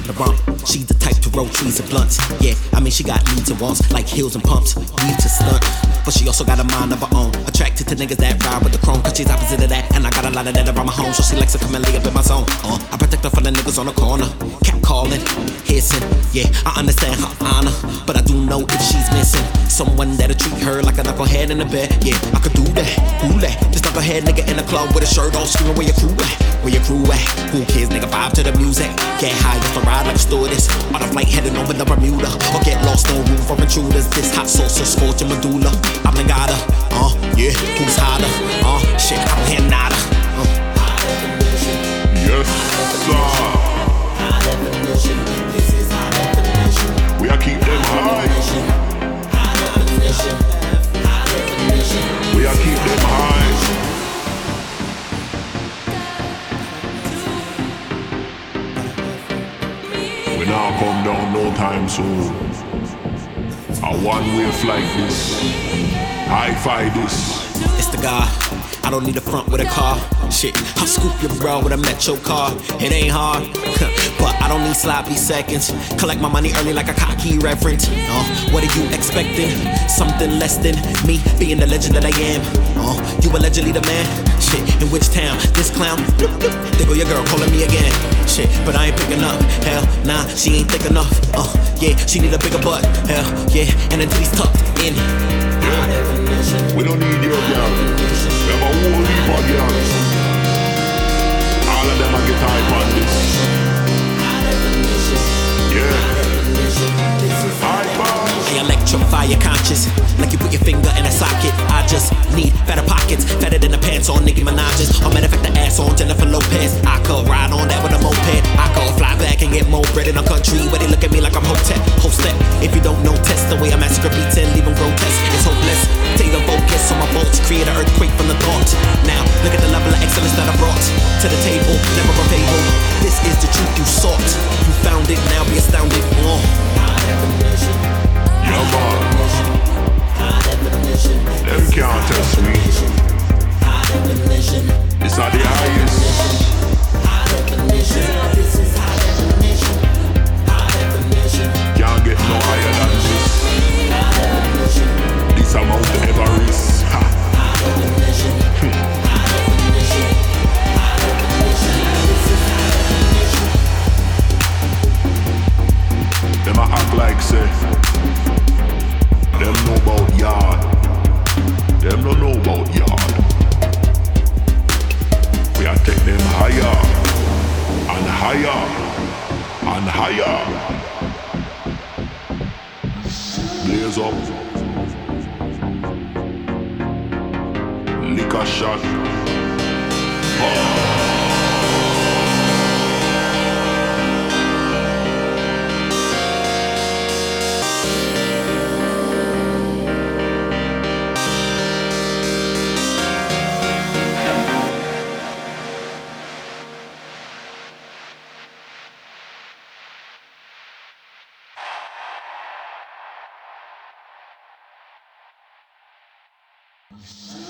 the rump. She the type to roll trees and blunts. Yeah, I mean she got needs and wants like heels and pumps. Need to stunt, but she also got a mind of her own. Attracted to niggas that ride with the chrome, cause she's opposite of that. And I got a lot of that around my home, so she likes to come and lay up in my zone. I protect her from the niggas on the corner. Cat calling, hissing. Yeah, I understand her honor, but I do know if she's missing someone that'll treat her like a knucklehead in the bed. Yeah, I could do that. Who that? This knucklehead nigga in the club with a shirt off, screaming where your crew at? Where your crew at? Who cares, nigga? Vibe to the music. Get high if I ride like a stewardess. On a flight heading over to Bermuda, or get lost, no room for intruders. This hot sauce will scorch your medulla. I'm the gotta, yeah, who's hotter? Shit, I don't hear nada. Yes, sir. This is high definition. We are keep them high. We are keep them high. We now come down no time soon. A one-way flight this. Hi-fi this. It's the guy. I don't need a front with a car. Shit, I'll scoop your bro with a metro car. It ain't hard, but I don't need sloppy seconds. Collect my money early like a cocky reverend. What are you expecting? Something less than me being the legend that I am. You allegedly the man? Shit, in which town? This clown? There go your girl calling me again. Shit, but I ain't picking up. Hell, nah, she ain't thick enough. Yeah, she need a bigger butt. Hell, yeah, and then titties tucked in. We don't need your girl. We have a whole heap of girls. All of them are get hype on this. Yeah. Hype on. I electrify your conscious like you put your finger in a socket. I just need fatter pockets, fatter than the pants on Nicki Minaj's. Or matter of fact, the ass on Jennifer Lopez. I could ride on that with a moped. I could fly back and get more bread in a country where they look at me like I'm Hotep. Hostep. If you don't know, test the way I massacre beats and leave them grotesque. It's hopeless. Take the focus on my bolts, create an earthquake from the thought. Now look at the level of excellence that I brought to the table. Never a fable. This is the truth you sought. You found it. Now be astounded. Yeah, man. Them can't test me. It's not the highest. Can't get no higher than this. This amount of Everest. Them a act like say them know about yard. Them don't know about yard. We are take them higher and higher and higher. Blaze up. Lick a shot. Shit.